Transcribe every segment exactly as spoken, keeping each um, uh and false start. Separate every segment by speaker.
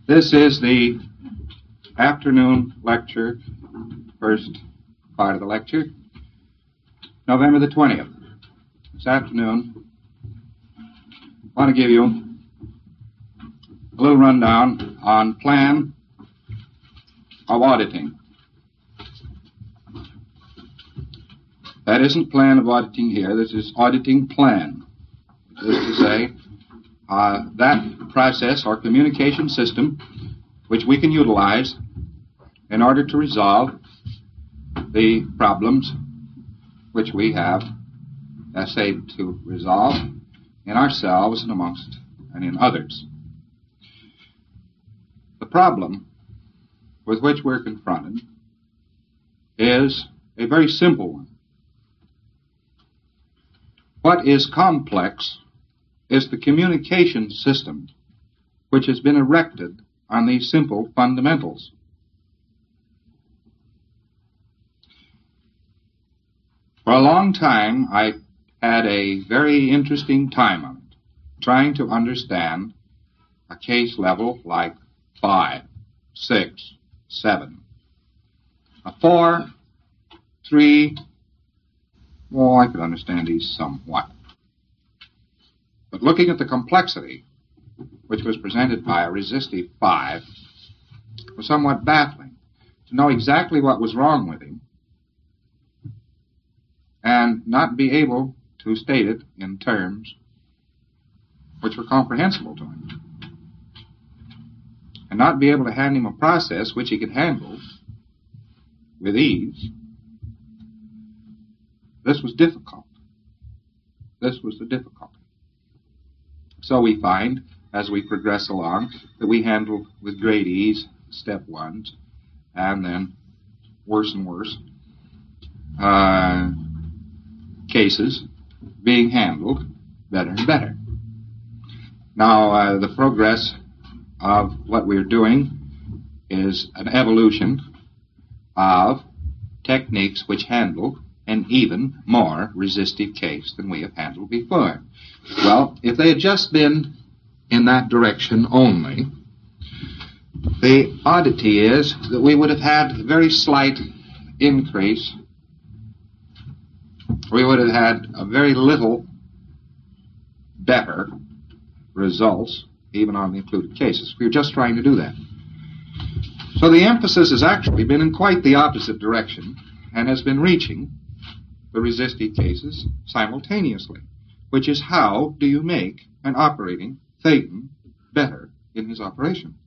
Speaker 1: This is the afternoon lecture, first part of the lecture, November the twentieth. This afternoon, I want to give you a little rundown on plan of auditing. That isn't plan of auditing here, this is auditing plan. That is to say, uh, that process or communication system which we can utilize in order to resolve the problems which we have essayed to resolve in ourselves and amongst and in others. The problem with which we're confronted is a very simple one. What is complex is the communication system which has been erected on these simple fundamentals. For a long time, I had a very interesting time on it, trying to understand a case level like five, six, seven. A four, three, well, I could understand these somewhat. But looking at the complexity which was presented by a resistive five was somewhat baffling. To know exactly what was wrong with him and not be able to state it in terms which were comprehensible to him, and not be able to hand him a process which he could handle with ease, this was difficult. This was the difficulty. So we find, as we progress along, that we handle with great ease step ones, and then worse and worse uh, cases being handled better and better. Now, uh, the progress of what we're doing is an evolution of techniques which handle an even more resistive case than we have handled before. Well, if they had just been in that direction only, the oddity is that we would have had a very slight increase. We would have had a very little better results, even on the included cases. We were just trying to do that. So the emphasis has actually been in quite the opposite direction and has been reaching the resistive cases simultaneously, which is how do you make an operating thetan better in his operation.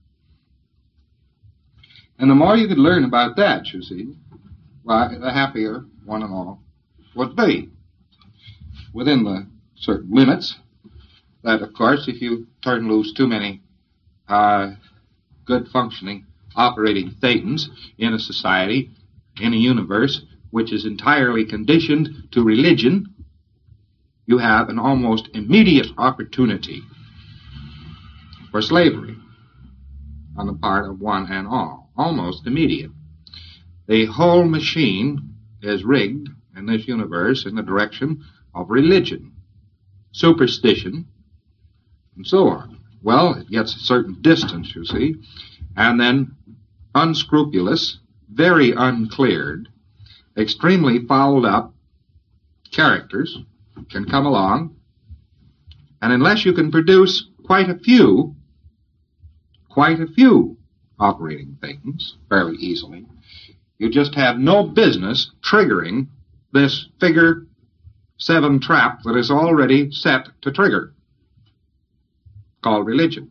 Speaker 1: And the more you could learn about that, you see, why, the happier one and all would be, within the certain limits that, of course, if you turn loose too many uh, good functioning operating thetans in a society, in a universe which is entirely conditioned to religion, you have an almost immediate opportunity for slavery on the part of one and all. Almost immediate. The whole machine is rigged in this universe in the direction of religion, superstition, and so on. Well, it gets a certain distance, you see, and then unscrupulous, very uncleared, extremely fouled up characters can come along, and unless you can produce quite a few, quite a few operating thetans fairly easily, you just have no business triggering this figure seven trap that is already set to trigger, called religion.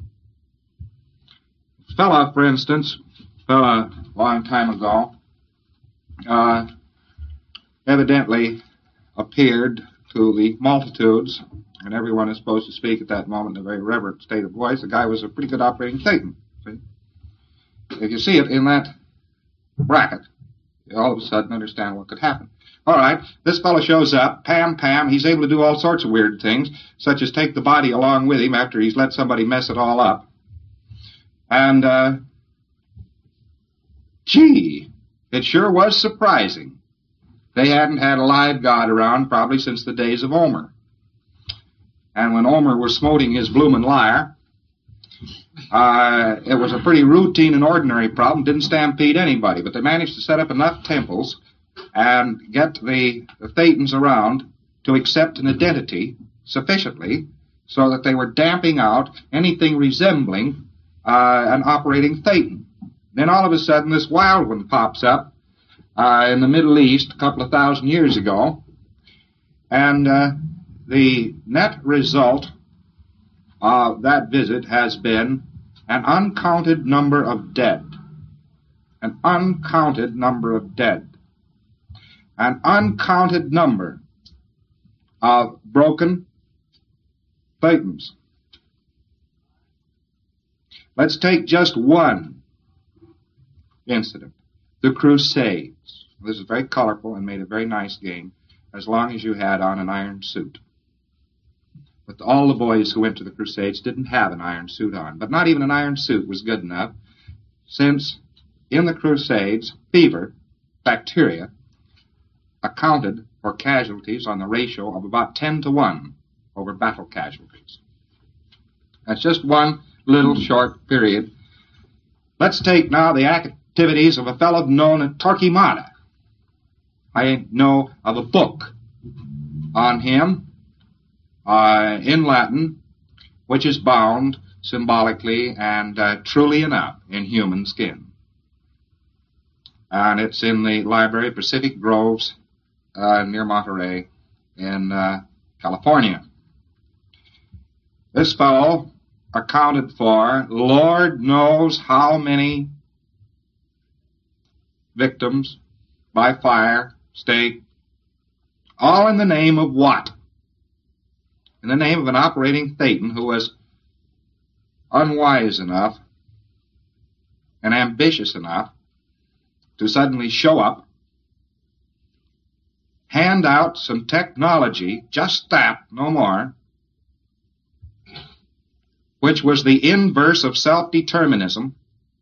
Speaker 1: A fella, for instance, a long time ago, uh, evidently appeared to the multitudes, and everyone is supposed to speak at that moment in a very reverent state of voice. The guy was a pretty good operating thetan. See? If you see it in that bracket, you all of a sudden understand what could happen. All right, this fellow shows up, pam, pam, he's able to do all sorts of weird things, such as take the body along with him after he's let somebody mess it all up. And, uh, gee, it sure was surprising. They hadn't had a live God around probably since the days of Omer. And when Omer was smoting his bloomin' lyre, Uh, it was a pretty routine and ordinary problem, didn't stampede anybody, but they managed to set up enough temples and get the, the Thetans around to accept an identity sufficiently so that they were damping out anything resembling uh, an operating Thetan. Then all of a sudden this wild one pops up uh, in the Middle East a couple of thousand years ago, and uh, the net result of that visit has been an uncounted number of dead. An uncounted number of dead. An uncounted number of broken Thetans. Let's take just one incident. The Crusades. This is very colorful and made a very nice game as long as you had on an iron suit. But all the boys who went to the Crusades didn't have an iron suit on. But not even an iron suit was good enough, since in the Crusades, fever, bacteria, accounted for casualties on the ratio of about ten to one over battle casualties. That's just one little short period. Let's take now the activities of a fellow known as Torquemada. I know of a book on him uh, in Latin, which is bound symbolically and uh, truly enough in human skin. And it's in the library of Pacific Groves uh, near Monterey in uh, California. This fellow accounted for Lord knows how many victims by fire, stake, all in the name of what? In the name of an operating Thetan who was unwise enough and ambitious enough to suddenly show up, hand out some technology, just that, no more, which was the inverse of self-determinism,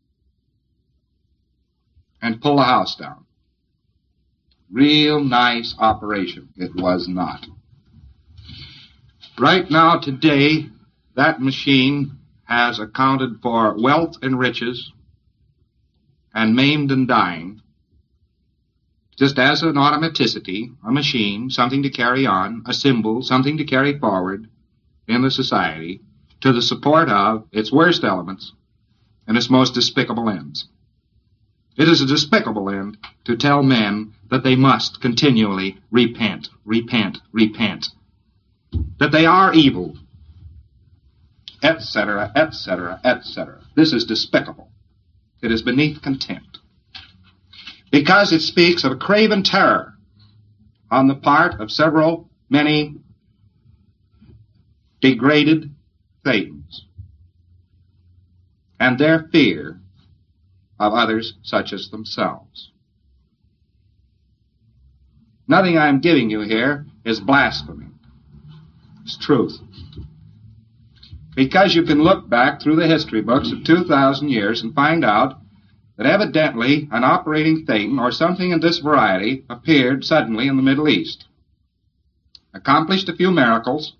Speaker 1: and pull the house down. Real nice operation. It was not. Right now, today, that machine has accounted for wealth and riches and maimed and dying, just as an automaticity, a machine, something to carry on, a symbol, something to carry forward in the society to the support of its worst elements and its most despicable ends. It is a despicable end to tell men that they must continually repent, repent, repent, that they are evil, et cetera, et cetera, et cetera. This is despicable. It is beneath contempt, because it speaks of a craven terror on the part of several, many degraded Thetans, and their fear of others such as themselves. Nothing I'm giving you here is blasphemy. It's truth. Because you can look back through the history books of two thousand years and find out that evidently an operating Thetan or something in this variety appeared suddenly in the Middle East, accomplished a few miracles,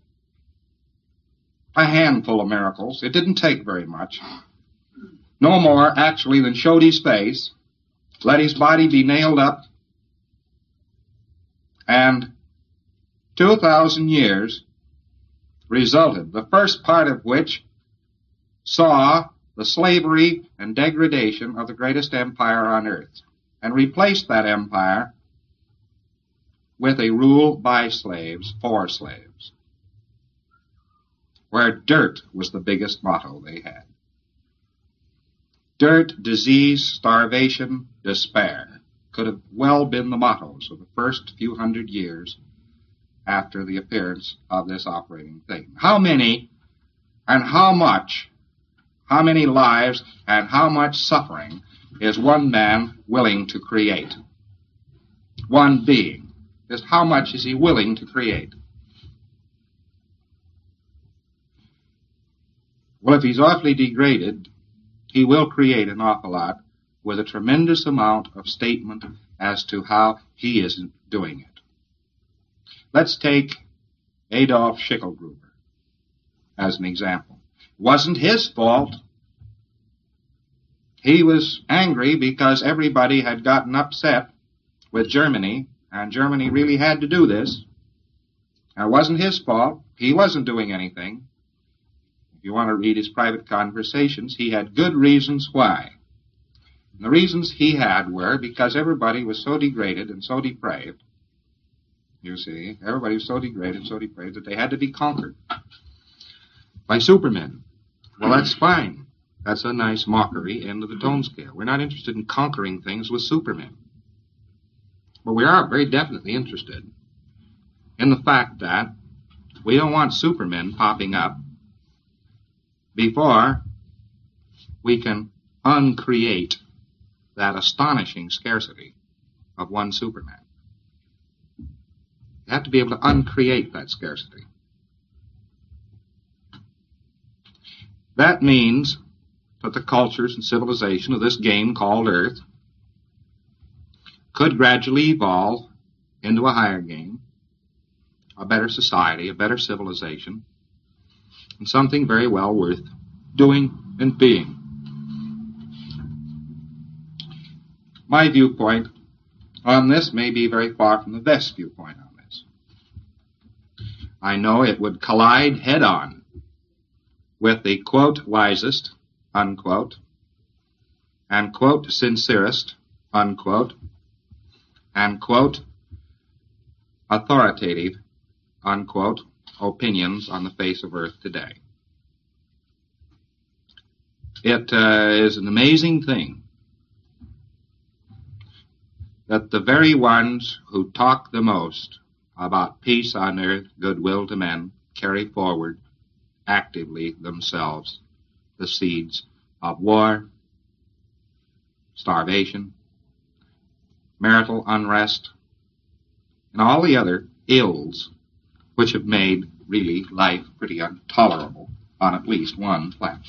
Speaker 1: a handful of miracles. It didn't take very much. No more, actually, than showed his face, let his body be nailed up, and two thousand years resulted, the first part of which saw the slavery and degradation of the greatest empire on earth, and replaced that empire with a rule by slaves, for slaves, where dirt was the biggest motto they had. Dirt, disease, starvation, despair could have well been the mottos of the first few hundred years after the appearance of this operating thing. How many and how much, how many lives and how much suffering is one man willing to create? One being. Just how much is he willing to create? Well, if he's awfully degraded, he will create an awful lot with a tremendous amount of statement as to how he is doing it. Let's take Adolf Schicklgruber as an example. It wasn't his fault he was angry because everybody had gotten upset with Germany, and Germany really had to do this. It wasn't his fault. He wasn't doing anything. If you want to read his private conversations, he had good reasons why. And the reasons he had were because everybody was so degraded and so depraved. You see, everybody was so degraded and so depraved that they had to be conquered by supermen. Well, that's fine. That's a nice mockery end of the tone scale. We're not interested in conquering things with supermen. But we are very definitely interested in the fact that we don't want supermen popping up before we can uncreate that astonishing scarcity of one superman. You have to be able to uncreate that scarcity. That means that the cultures and civilization of this game called Earth could gradually evolve into a higher game, a better society, a better civilization, and something very well worth doing and being. My viewpoint on this may be very far from the best viewpoint on this. I know it would collide head-on with the, quote, wisest, unquote, and, quote, sincerest, unquote, and, quote, authoritative, unquote, opinions on the face of Earth today. It uh, is an amazing thing that the very ones who talk the most about peace on earth, goodwill to men, carry forward actively themselves the seeds of war, starvation, marital unrest, and all the other ills which have made, really, life pretty intolerable on at least one planet.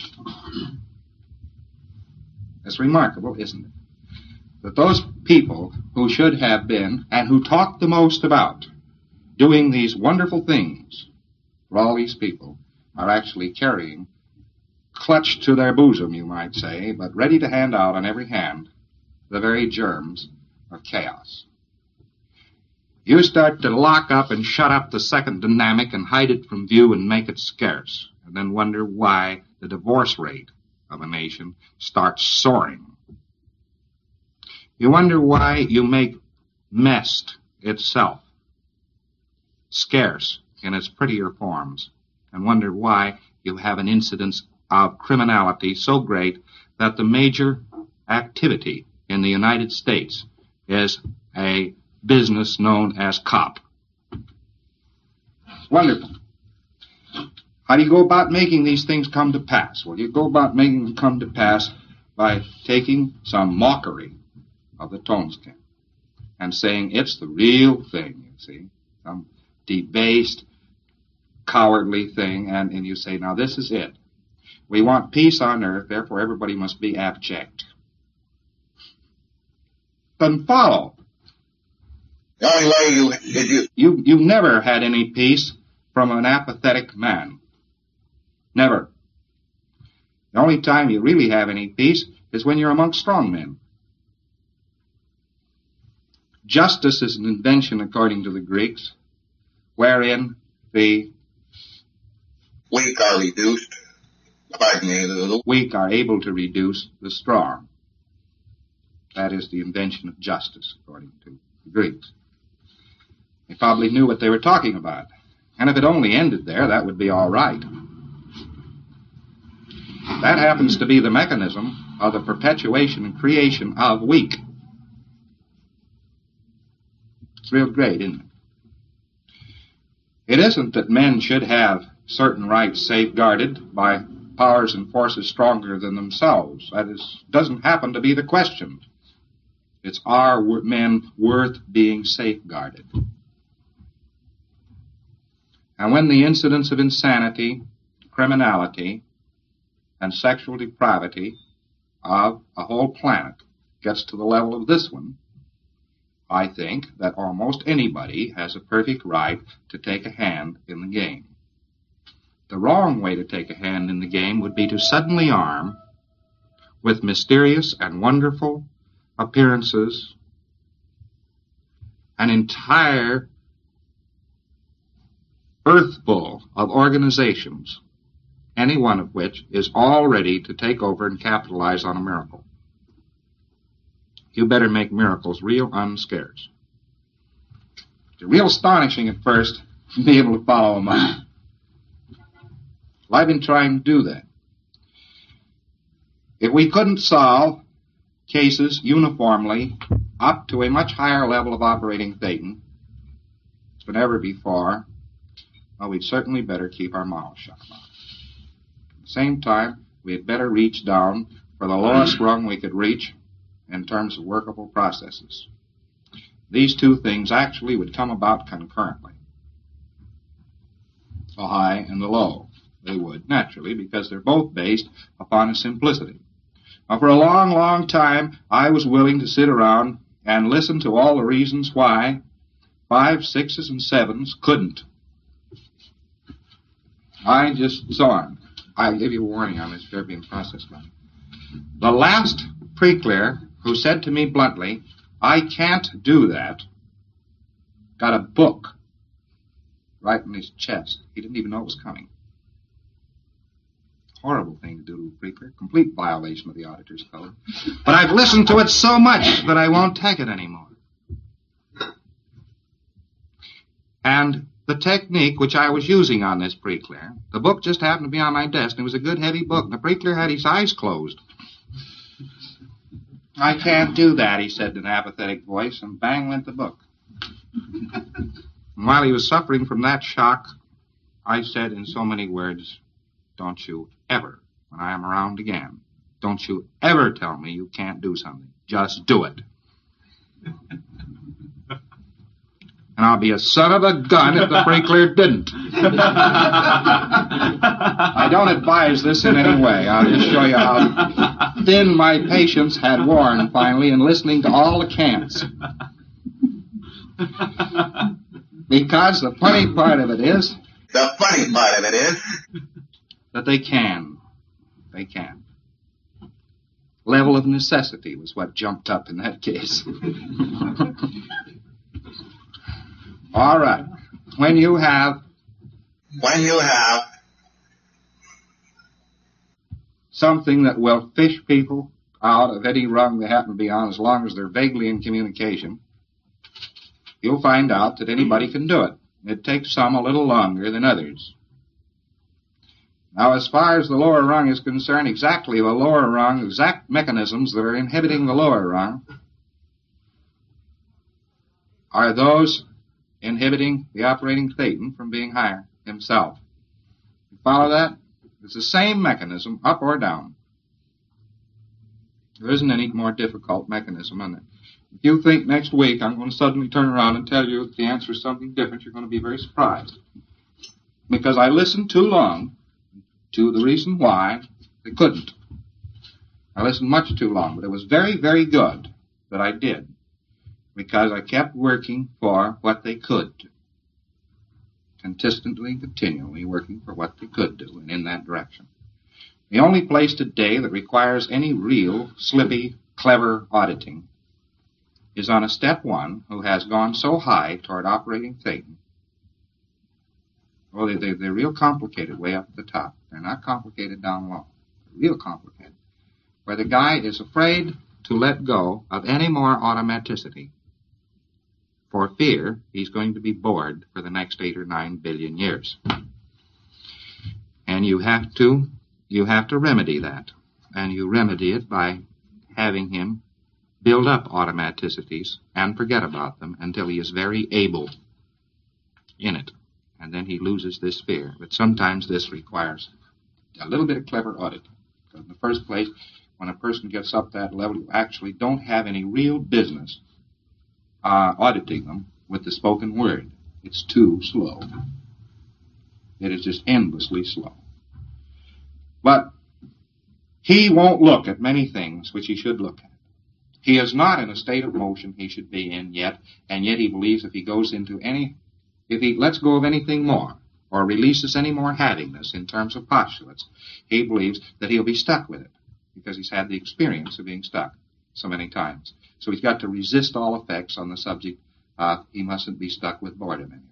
Speaker 1: It's remarkable, isn't it, that those people who should have been, and who talk the most about, doing these wonderful things for all these people, are actually carrying, clutched to their bosom, you might say, but ready to hand out on every hand, the very germs of chaos. You start to lock up and shut up the second dynamic and hide it from view and make it scarce, and then wonder why the divorce rate of a nation starts soaring. You wonder why you make mest itself scarce in its prettier forms, and wonder why you have an incidence of criminality so great that the major activity in the United States is a business known as cop. Wonderful. How do you go about making these things come to pass? Well, you go about making them come to pass by taking some mockery of the tone scale and saying it's the real thing, you see, some debased, cowardly thing, and, and you say, now this is it. We want peace on earth, therefore everybody must be abject. Doesn't follow.
Speaker 2: The only way you, you...
Speaker 1: You, you've never had any peace from an apathetic man. Never. The only time you really have any peace is when you're among strong men. Justice is an invention, according to the Greeks, wherein the
Speaker 2: weak are reduced.
Speaker 1: The weak are able to reduce the strong. That is the invention of justice, according to the Greeks. They probably knew what they were talking about. And if it only ended there, that would be all right. That happens to be the mechanism of the perpetuation and creation of weak. It's real great, isn't it? It isn't that men should have certain rights safeguarded by powers and forces stronger than themselves. That is, doesn't happen to be the question. It's, are men worth being safeguarded? And when the incidence of insanity, criminality, and sexual depravity of a whole planet gets to the level of this one, I think that almost anybody has a perfect right to take a hand in the game. The wrong way to take a hand in the game would be to suddenly arm with mysterious and wonderful appearances, an entire earthful of organizations, any one of which is all ready to take over and capitalize on a miracle. You better make miracles real unscarce. It's real astonishing at first to be able to follow them up. Well, I've been trying to do that. If we couldn't solve cases uniformly up to a much higher level of operating Thetan than ever before, well, we'd certainly better keep our mouths shut about it. At the same time, we had better reach down for the lowest rung we could reach in terms of workable processes. These two things actually would come about concurrently. The high and the low. They would, naturally, because they're both based upon a simplicity. Now, for a long, long time, I was willing to sit around and listen to all the reasons why fives, sixes, and sevens couldn't. I just saw it. I give you a warning on this Fairbairn process line. The last pre-clear who said to me bluntly, I can't do that, got a book right in his chest. He didn't even know it was coming. Horrible thing to do to a pre-clear. Complete violation of the auditor's code. But I've listened to it so much that I won't take it anymore. And the technique which I was using on this pre-clear, the book just happened to be on my desk, and it was a good heavy book, and the pre-clear had his eyes closed. I can't do that, he said in an apathetic voice, and bang went the book. And while he was suffering from that shock, I said in so many words, don't you ever, when I am around again, don't you ever tell me you can't do something. Just do it. And I'll be a son of a gun if the pre-clear didn't. I don't advise this in any way. I'll just show you how thin my patience had worn finally in listening to all the cants. Because the funny part of it is...
Speaker 2: The funny part of it is...
Speaker 1: that they can. They can. Level of necessity was what jumped up in that case. All right. When you have...
Speaker 2: When you have...
Speaker 1: something that will fish people out of any rung they happen to be on as long as they're vaguely in communication, you'll find out that anybody can do it. It takes some a little longer than others. Now, as far as the lower rung is concerned, exactly the lower rung, exact mechanisms that are inhibiting the lower rung are those inhibiting the operating Thetan from being higher himself. You follow that? It's the same mechanism, up or down. There isn't any more difficult mechanism in it. If you think next week I'm going to suddenly turn around and tell you that the answer is something different, you're going to be very surprised. Because I listened too long to the reason why they couldn't. I listened much too long, but it was very, very good that I did, because I kept working for what they could do. Consistently and continually working for what they could do, and in that direction. The only place today that requires any real, slippy, clever auditing is on a step one who has gone so high toward operating Thetan. Well, they, they, they're real complicated way up at the top. They're not complicated down low. They're real complicated. Where the guy is afraid to let go of any more automaticity for fear he's going to be bored for the next eight or nine billion years. And you have to, you have to remedy that. And you remedy it by having him build up automaticities and forget about them until he is very able in it. And then he loses this fear. But sometimes this requires a little bit of clever auditing. Because in the first place, when a person gets up that level, you actually don't have any real business uh, auditing them with the spoken word. It's too slow. It is just endlessly slow. But he won't look at many things which he should look at. He is not in a state of motion he should be in yet, and yet he believes if he goes into any... If he lets go of anything more, or releases any more havingness in terms of postulates, he believes that he'll be stuck with it. because he's had the experience of being stuck so many times. So he's got to resist all effects on the subject. Uh, he mustn't be stuck with boredom anymore.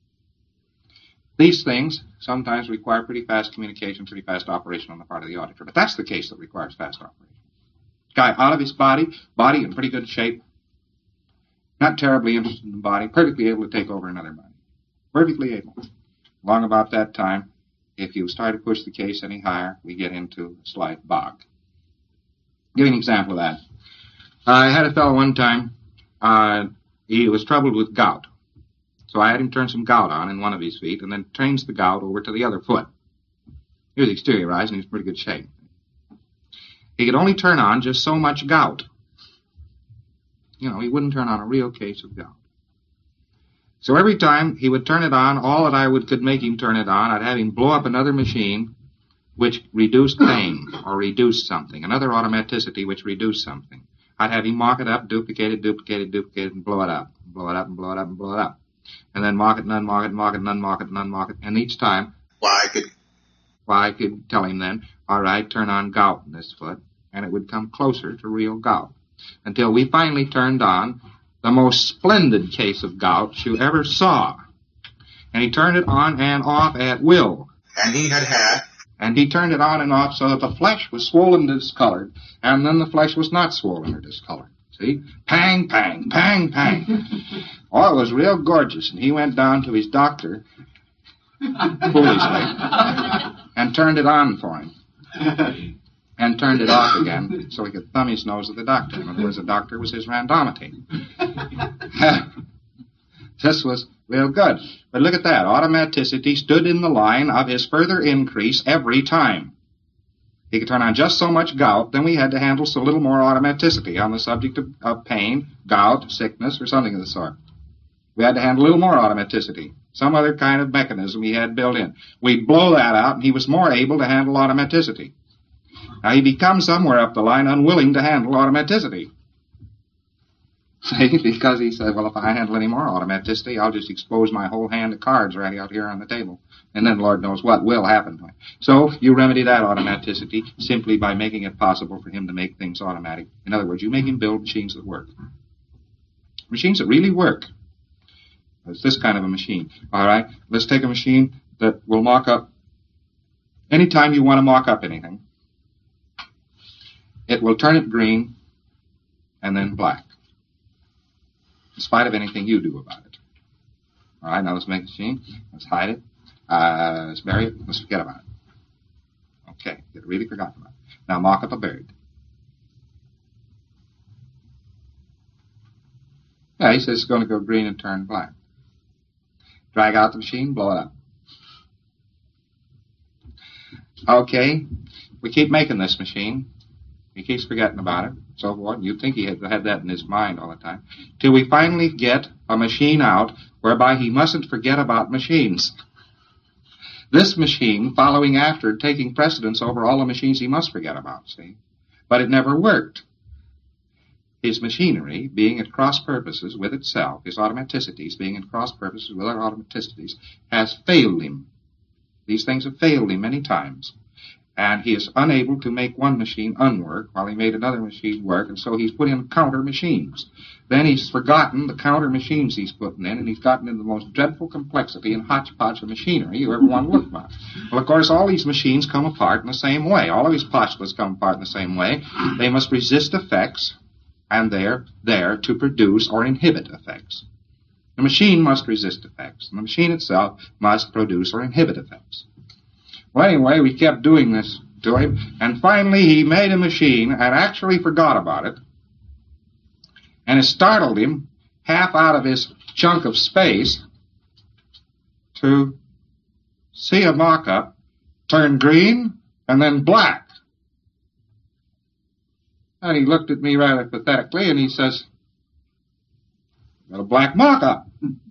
Speaker 1: These things sometimes require pretty fast communication, pretty fast operation on the part of the auditor. But that's the case that requires fast operation. Guy out of his body, body in pretty good shape, not terribly interested in the body, perfectly able to take over another body. Perfectly able. Long about that time, if you start to push the case any higher, we get into a slight bog. Give you an example of that. I had a fellow one time, uh, he was troubled with gout. So I had him turn some gout on in one of his feet and then change the gout over to the other foot. He was exteriorized and he was in pretty good shape. He could only turn on just so much gout. You know, he wouldn't turn on a real case of gout. So every time he would turn it on, all that I would could make him turn it on, I'd have him blow up another machine which reduced pain or reduced something, another automaticity which reduced something. I'd have him mock it up, duplicate it, duplicate it, duplicate it, and blow it up, blow it up, and blow it up, and blow it up. And then mock it, and unmock it, mock it, and unmock it, and unmock it. And each time,
Speaker 2: Why, I could,
Speaker 1: well, I could tell him then, all right, turn on gout in this foot, and it would come closer to real gout. Until we finally turned on the most splendid case of gout you ever saw. And he turned it on and off at will.
Speaker 2: and he had had,
Speaker 1: And he turned it on and off so that the flesh was swollen and discolored, and then the flesh was not swollen or discolored. See? Pang, pang, pang, pang. Oh, it was real gorgeous. And he went down to his doctor, foolishly, and turned it on for him. And turned it off again so he could thumb his nose at the doctor. In other words, the doctor was his randomity. This was real good. But look at that. Automaticity stood in the line of his further increase every time. He could turn on just so much gout, then we had to handle so little more automaticity on the subject of, of pain, gout, sickness, or something of the sort. We had to handle a little more automaticity, some other kind of mechanism he had built in. We'd blow that out, and he was more able to handle automaticity. Now, he becomes somewhere up the line unwilling to handle automaticity. See, because he said, well, if I handle any more automaticity, I'll just expose my whole hand of cards right out here on the table. And then Lord knows what will happen to him. So you remedy that automaticity simply by making it possible for him to make things automatic. In other words, you make him build machines that work. Machines that really work. It's this kind of a machine. All right, let's take a machine that will mock up. Anytime you want to mock up anything, it will turn it green and then black, in spite of anything you do about it. All right, now let's make a machine. Let's hide it. Uh, let's bury it. Let's forget about it. Okay, get really forgotten about it. Now mock up a bird. Yeah, he says it's going to go green and turn black. Drag out the machine, blow it up. Okay, we keep making this machine. He keeps forgetting about it, so forth. You'd think he had, had that in his mind all the time. Till we finally get a machine out whereby he mustn't forget about machines. This machine following after, taking precedence over all the machines he must forget about, see? But it never worked. His machinery, being at cross purposes with itself, his automaticities being at cross purposes with other automaticities, has failed him. These things have failed him many times. And he is unable to make one machine unwork while he made another machine work, and so he's put in counter machines. Then he's forgotten the counter machines he's putting in, and he's gotten into the most dreadful complexity and hodgepodge of machinery you ever want to look at. Well, of course, all these machines come apart in the same way. All of his postulates come apart in the same way. They must resist effects, and they're there to produce or inhibit effects. The machine must resist effects, and the machine itself must produce or inhibit effects. Well, anyway, we kept doing this to him, and finally he made a machine and actually forgot about it, and it startled him half out of his chunk of space to see a mock-up turn green and then black. And he looked at me rather pathetically, and he says, "Got a black mock-up.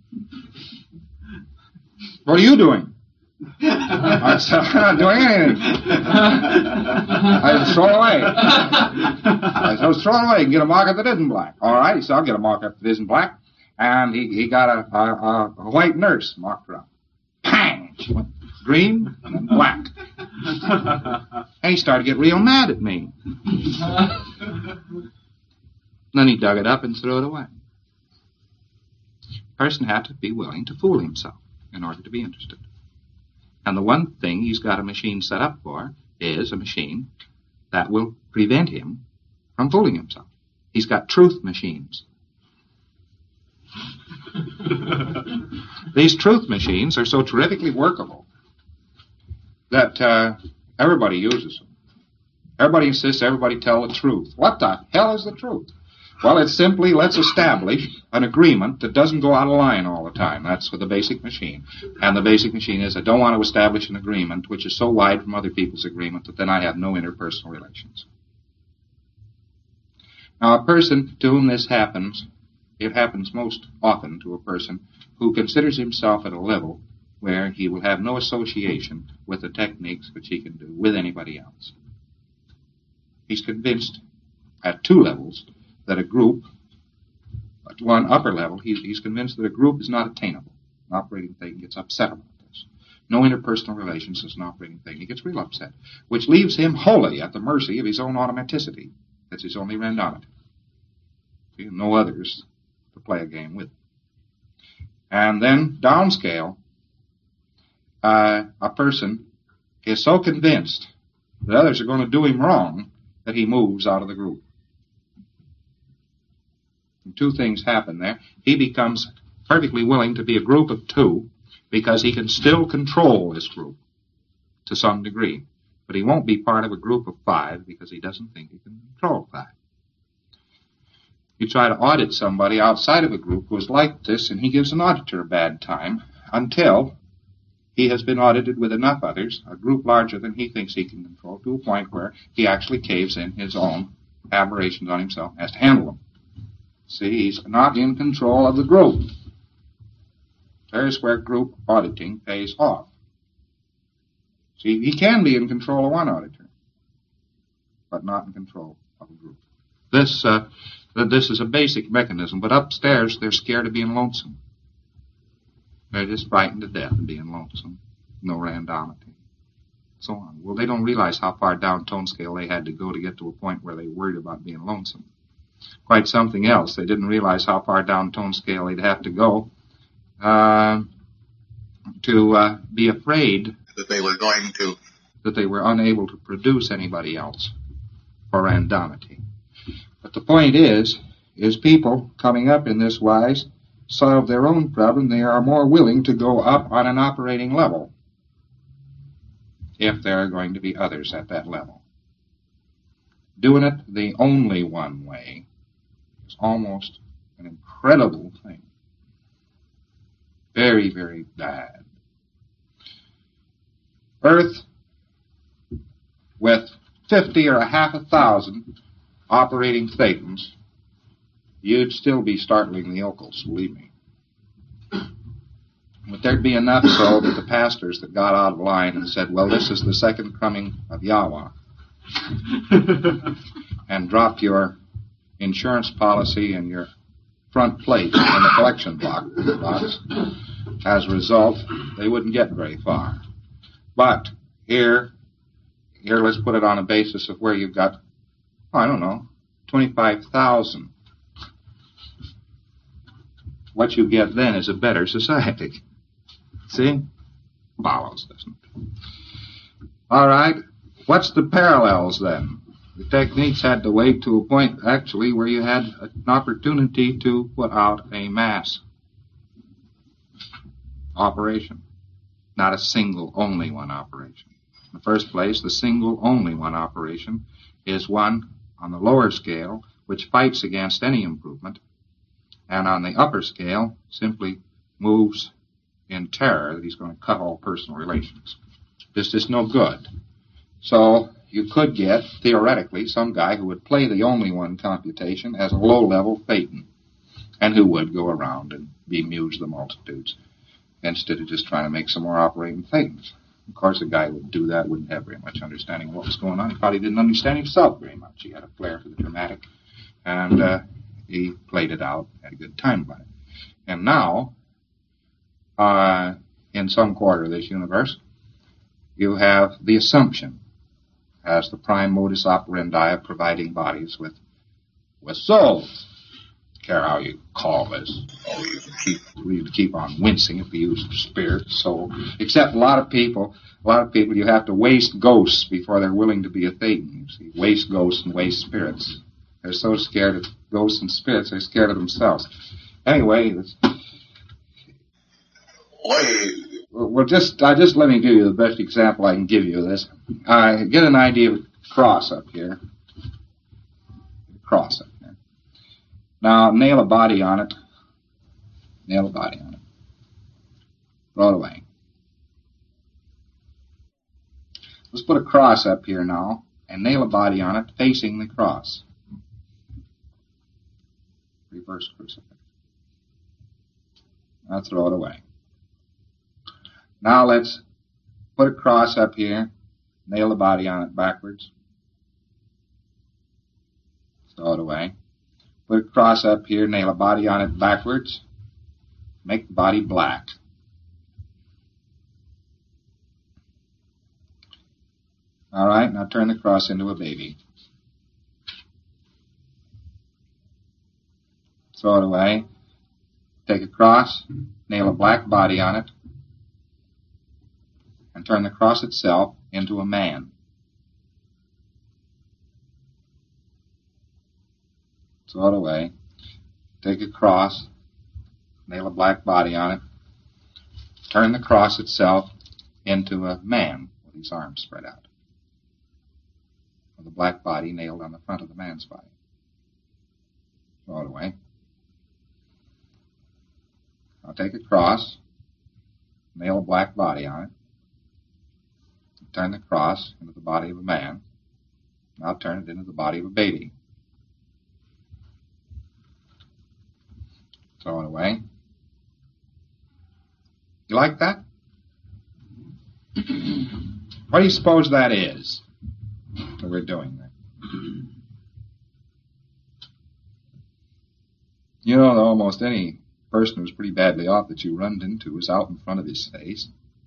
Speaker 1: What are you doing?" I said, "I'm not doing anything. I just throw it away." I said, "Throw it away and get a mock-up that isn't black." All right, he said, "I'll get a mock-up that isn't black." And he, he got a, a, a white nurse mocked her up. Pang! She went green and then black. And he started to get real mad at me. Then he dug it up and threw it away. A person had to be willing to fool himself in order to be interested. And the one thing he's got a machine set up for is a machine that will prevent him from fooling himself. He's got truth machines. These truth machines are so terrifically workable that uh, everybody uses them. Everybody insists everybody tell the truth. What the hell is the truth? Well, it's simply let's establish an agreement that doesn't go out of line all the time. That's for the basic machine. And the basic machine is I don't want to establish an agreement which is so wide from other people's agreement that then I have no interpersonal relations. Now, a person to whom this happens, it happens most often to a person who considers himself at a level where he will have no association with the techniques which he can do with anybody else. He's convinced at two levels that a group, at one upper level, he's, he's convinced that a group is not attainable. An operating thing gets upset about this. No interpersonal relations is an operating thing. He gets real upset, which leaves him wholly at the mercy of his own automaticity. That's his only randomity. See, no others to play a game with. And then, downscale, uh, a person is so convinced that others are going to do him wrong that he moves out of the group. And two things happen there. He becomes perfectly willing to be a group of two because he can still control this group to some degree. But he won't be part of a group of five because he doesn't think he can control five. You try to audit somebody outside of a group who is like this, and he gives an auditor a bad time until he has been audited with enough others, a group larger than he thinks he can control, to a point where he actually caves in his own aberrations on himself and has to handle them. See, he's not in control of the group. There's where group auditing pays off. See, he can be in control of one auditor, but not in control of a group. This, uh, this is a basic mechanism, but upstairs they're scared of being lonesome. They're just frightened to death of being lonesome. No randomity. So on. Well, they don't realize how far down tone scale they had to go to get to a point where they worried about being lonesome. Quite something else. They didn't realize how far down tone scale they'd have to go uh, to uh, be afraid
Speaker 2: that they were going to,
Speaker 1: that they were unable to produce anybody else for randomity. But the point is, is people coming up in this wise solve their own problem. They are more willing to go up on an operating level if there are going to be others at that level. Doing it the only one way is almost an incredible thing. Very, very bad. Earth, with fifty or a half a thousand operating Thetans, you'd still be startling the yokels, believe me. But there'd be enough so that the pastors that got out of line and said, well, this is the second coming of Yahweh, and dropped your insurance policy and your front plate in the collection block, box. As a result, they wouldn't get very far. But here, here let's put it on a basis of where you've got, I don't know, twenty-five thousand. What you get then is a better society. See? Follows, doesn't it? All right. What's the parallels then? The techniques had to wait to a point, actually, where you had an opportunity to put out a mass operation, not a single, only one operation. In the first place, the single, only one operation is one on the lower scale which fights against any improvement, and on the upper scale simply moves in terror that he's going to cut all personal relations. This is no good. So you could get, theoretically, some guy who would play the only one computation as a low-level Phaeton, and who would go around and bemuse the multitudes instead of just trying to make some more operating Phaetons. Of course, a guy who would do that wouldn't have very much understanding of what was going on. He probably didn't understand himself very much. He had a flair for the dramatic, and uh, he played it out, had a good time about it. And now, uh, in some quarter of this universe, you have the assumption as the prime modus operandi of providing bodies with, with souls. Care how you call this. Oh, you keep, you keep on wincing if you use spirit, soul. Except a lot of people, a lot of people, you have to waste ghosts before they're willing to be a Thetan. You see, waste ghosts and waste spirits. They're so scared of ghosts and spirits, they're scared of themselves. Anyway, it's, well, just I just let me give you the best example I can give you of this. I get an idea of a cross up here. Cross up here. Now nail a body on it. Nail a body on it. Throw it away. Let's put a cross up here now and nail a body on it facing the cross. Reverse crucifix. Now throw it away. Now let's put a cross up here, nail the body on it backwards. Throw it away. Put a cross up here, nail a body on it backwards. Make the body black. All right, now turn the cross into a baby. Throw it away. Take a cross, nail a black body on it, and turn the cross itself into a man. Throw it away. Take a cross, nail a black body on it, turn the cross itself into a man with his arms spread out, with a black body nailed on the front of the man's body. Throw it away. Now take a cross, nail a black body on it, turn the cross into the body of a man. Now turn it into the body of a baby. Throw it away. You like that? What do you suppose that is that we're doing there? You know, almost any person who's pretty badly off that you run into is out in front of his face.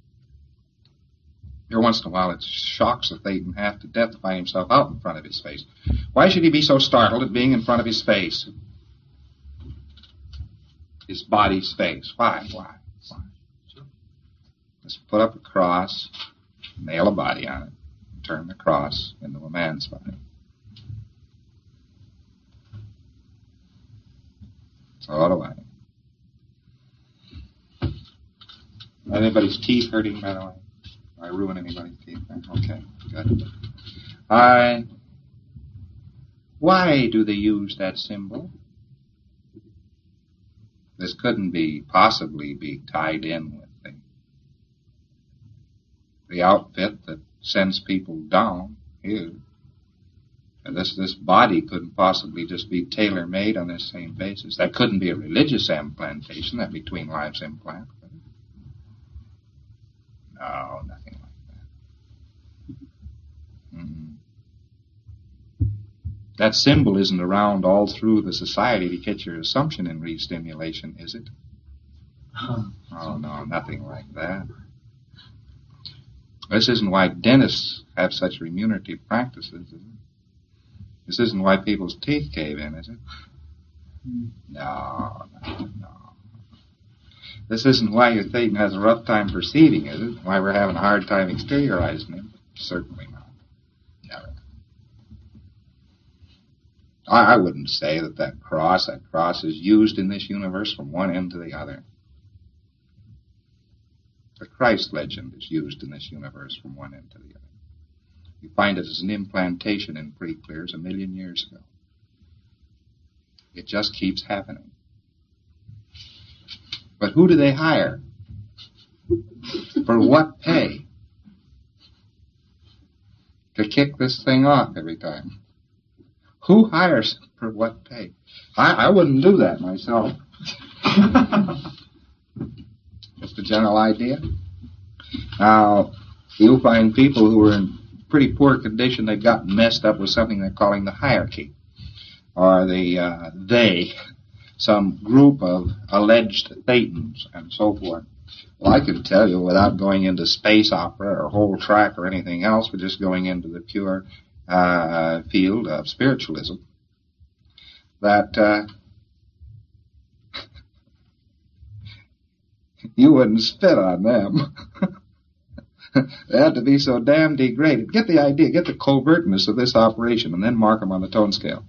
Speaker 1: Every once in a while it shocks a Thetan half to death to find himself out in front of his face. Why should he be so startled at being in front of his face? His body's face. Why? Why? Why? Let's put up a cross, nail a body on it, and turn the cross into a man's body. Throw it away. Anybody's teeth hurting, by the way? I ruin anybody's teeth? Okay, good. I. Why do they use that symbol? This couldn't be possibly be tied in with the, the outfit that sends people down here. And this this body couldn't possibly just be tailor-made on this same basis. That couldn't be a religious implantation, that between lives implant. No, nothing like that. Mm-mm. That symbol isn't around all through the society to get your assumption in re-stimulation, is it? Oh, no, nothing like that. This isn't why dentists have such remunerative practices, is it? This isn't why people's teeth cave in, is it? No, no, no. This isn't why your Thetan has a rough time perceiving, is it? Why we're having a hard time exteriorizing him? Certainly not. Never. I, I wouldn't say that that cross, that cross is used in this universe from one end to the other. The Christ legend is used in this universe from one end to the other. You find it as an implantation in pre-clears a million years ago. It just keeps happening. But who do they hire? For what pay? To kick this thing off every time. Who hires for what pay? I, I wouldn't do that myself. Just a general idea. Now, you'll find people who are in pretty poor condition. They've gotten messed up with something they're calling the hierarchy. Or the, uh, they... some group of alleged Thetans and so forth. Well, I can tell you without going into space opera or whole track or anything else, but just going into the pure uh, field of spiritualism, that uh, you wouldn't spit on them. They had to be so damn degraded. Get the idea, get the covertness of this operation, and then mark them on the tone scale.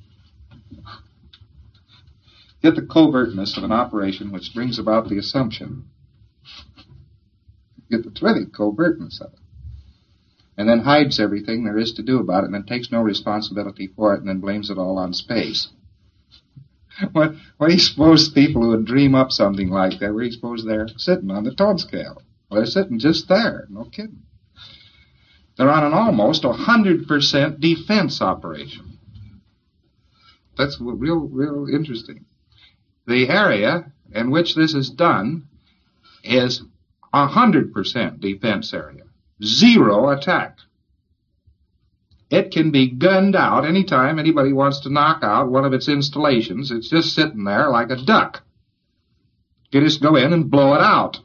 Speaker 1: Get the covertness of an operation which brings about the assumption. Get the terrific covertness of it. And then hides everything there is to do about it, and then takes no responsibility for it, and then blames it all on space. What, what do you suppose people who would dream up something like that, where do you suppose they're sitting on the tone scale? Well, they're sitting just there, no kidding. They're on an almost one hundred percent defense operation. That's real, real interesting. The area in which this is done is one hundred percent defense area. Zero attack. It can be gunned out anytime anybody wants to knock out one of its installations. It's just sitting there like a duck. You just go in and blow it out.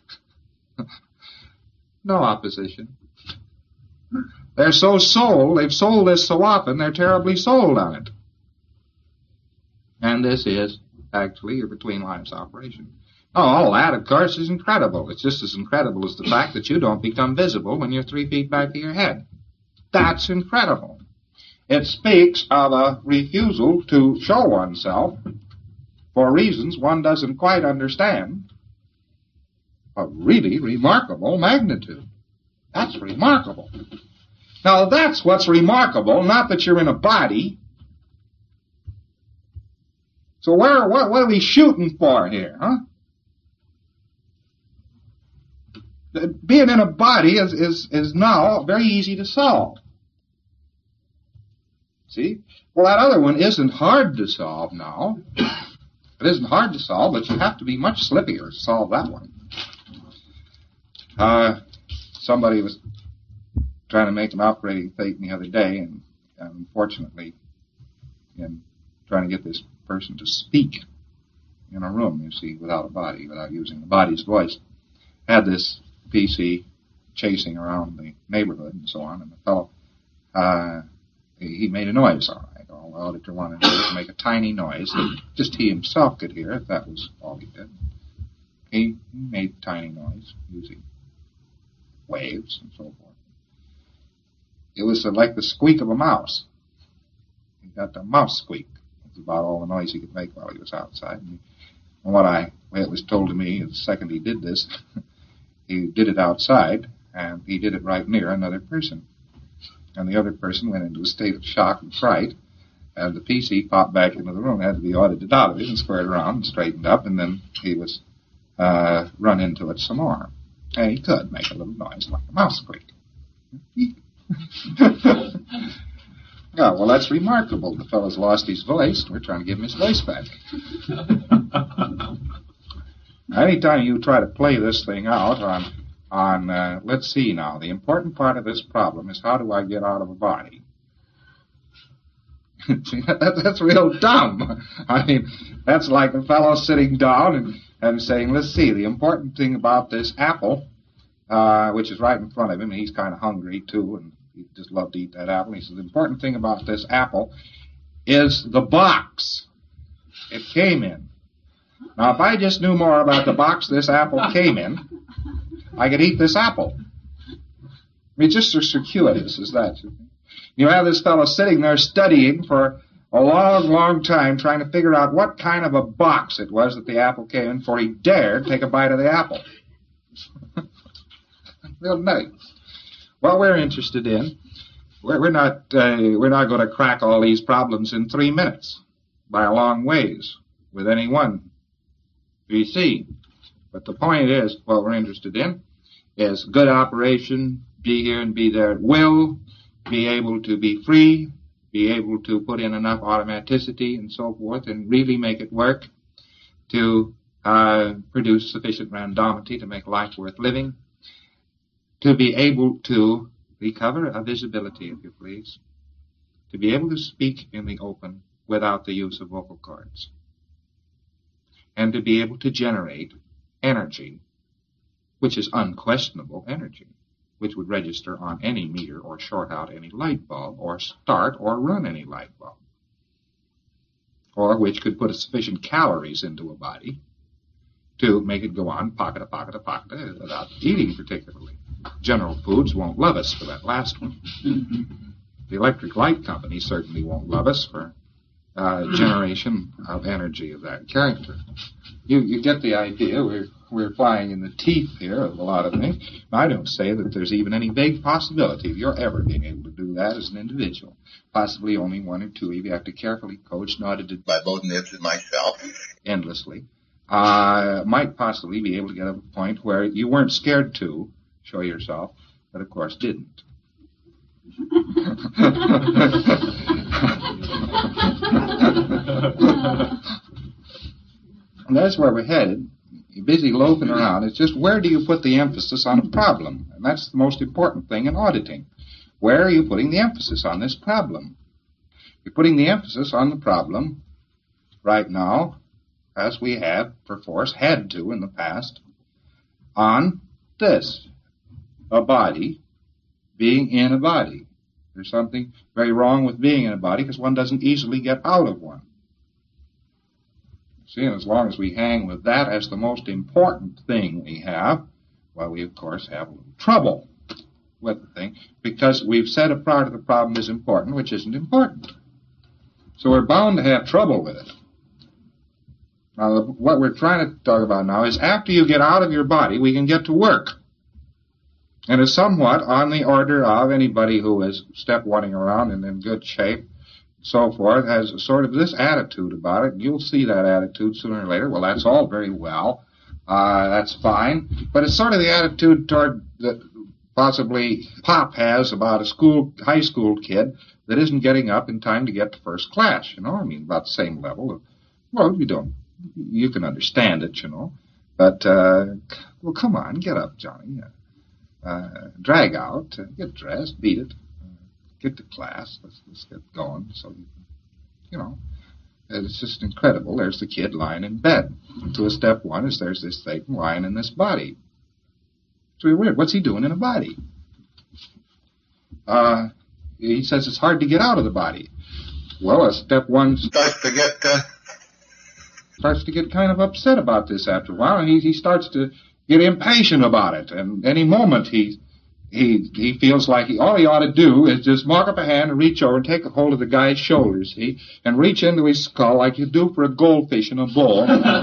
Speaker 1: No opposition. They're so sold, they've sold this so often, they're terribly sold on it. And this is actually your between lives operation. Oh, all that, of course, is incredible. It's just as incredible as the fact that you don't become visible when you're three feet back of your head. That's incredible. It speaks of a refusal to show oneself for reasons one doesn't quite understand. A really remarkable magnitude. That's remarkable. Now, that's what's remarkable, not that you're in a body. So where, what, what are we shooting for here, huh? Being in a body is, is, is now very easy to solve. See? Well, that other one isn't hard to solve now. It isn't hard to solve, but you have to be much slippier to solve that one. Uh, somebody was trying to make an operating theatre the other day, and unfortunately, in trying to get this person to speak in a room, you see, without a body, without using the body's voice, had this P C chasing around the neighborhood and so on, and the fellow, uh, he, he made a noise, all right. All the auditor wanted to do was make a tiny noise that just he himself could hear it. That was all he did. He made tiny noise using waves and so forth. It was uh, like the squeak of a mouse. He got the mouse squeak. It was about all the noise he could make while he was outside. And what I, well, it was told to me the second he did this, he did it outside, and he did it right near another person. And the other person went into a state of shock and fright, and the P C popped back into the room, had to be audited out of it, and squared around and straightened up, and then he was uh, run into it some more. And he could make a little noise like a mouse squeak. Yeah, well, that's remarkable. The fellow's lost his voice. We're trying to give him his voice back. Anytime you try to play this thing out on, on uh, let's see now, the important part of this problem is how do I get out of a body? that, that's real dumb. I mean, that's like a fellow sitting down and, and saying, let's see, the important thing about this apple, uh, which is right in front of him, and he's kind of hungry too, and he just loved to eat that apple. He says, the important thing about this apple is the box it came in. Now, if I just knew more about the box this apple came in, I could eat this apple. I mean, just as circuitous as that. You have this fellow sitting there studying for a long, long time, trying to figure out what kind of a box it was that the apple came in, for he dared take a bite of the apple. Real nice. What we're interested in, we're, we're not uh, we're not going to crack all these problems in three minutes by a long ways with any one P C. But the point is, what we're interested in is good operation, be here and be there at will, be able to be free, be able to put in enough automaticity and so forth, and really make it work to uh, produce sufficient randomity to make life worth living, to be able to recover a visibility, if you please, to be able to speak in the open without the use of vocal cords, and to be able to generate energy which is unquestionable energy, which would register on any meter or short out any light bulb or start or run any light bulb, or which could put sufficient calories into a body to make it go on pocket a pocket a pocket without eating particularly. General Foods won't love us for that last one. The electric light company certainly won't love us for uh, generation of energy of that character. You you get the idea. We're we're flying in the teeth here of a lot of things. I don't say that there's even any vague possibility of your ever being able to do that as an individual. Possibly only one or two of you have to carefully coach, not to
Speaker 2: by both Nibs and myself,
Speaker 1: endlessly. Uh, might possibly be able to get to a point where you weren't scared to show yourself, but of course didn't. And that's where we're headed. You're busy loafing around. It's just where do you put the emphasis on a problem? And that's the most important thing in auditing. Where are you putting the emphasis on this problem? You're putting the emphasis on the problem right now, as we have, perforce, had to in the past, on this, a body being in a body. There's something very wrong with being in a body because one doesn't easily get out of one. See, and as long as we hang with that as the most important thing we have, well, we, of course, have a little trouble with the thing because we've said a part of the problem is important, which isn't important. So we're bound to have trouble with it. Now, what we're trying to talk about now is after you get out of your body, we can get to work. And it's somewhat on the order of anybody who is step-oneing around and in good shape, so forth, has sort of this attitude about it. You'll see that attitude sooner or later. Well, that's all very well. Uh, that's fine. But it's sort of the attitude toward that possibly Pop has about a school, high school kid that isn't getting up in time to get to first class, you know. I mean, about the same level of, well, you don't, you can understand it, you know. But, uh, well, come on, get up, Johnny. Uh, uh, drag out, uh, get dressed, beat it. Get to class. Let's, let's get going. So, you know, it's just incredible. There's the kid lying in bed. To a step one is there's this thing lying in this body. It's really weird. What's he doing in a body? Uh, he says it's hard to get out of the body. Well, a step one
Speaker 2: starts to get uh...
Speaker 1: starts to get kind of upset about this after a while, and he he starts to get impatient about it. And any moment he. He he feels like he, all he ought to do is just walk up a hand and reach over and take a hold of the guy's shoulders, see, and reach into his skull like you do for a goldfish in a bowl,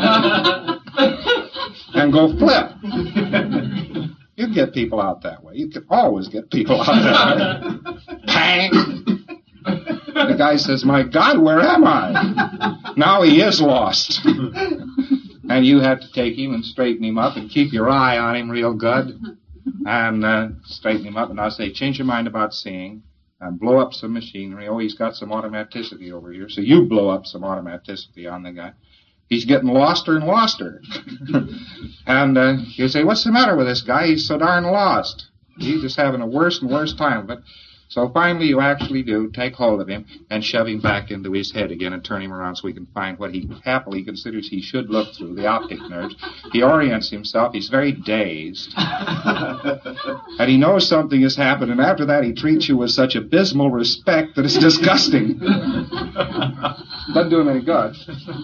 Speaker 1: and go flip. You get people out that way. You can always get people out that way. Pang! The guy says, "My God, where am I?" Now he is lost. And you have to take him and straighten him up and keep your eye on him real good. And uh, straighten him up, and I'll say, change your mind about seeing, and blow up some machinery. Oh, he's got some automaticity over here, so you blow up some automaticity on the guy. He's getting loster and loster. And uh, you say, what's the matter with this guy? He's so darn lost. He's just having a worse and worse time of it. So finally you actually do take hold of him and shove him back into his head again and turn him around so we can find what he happily considers he should look through, the optic nerves. He orients himself. He's very dazed. And he knows something has happened, and after that he treats you with such abysmal respect that it's disgusting. Doesn't do him any good.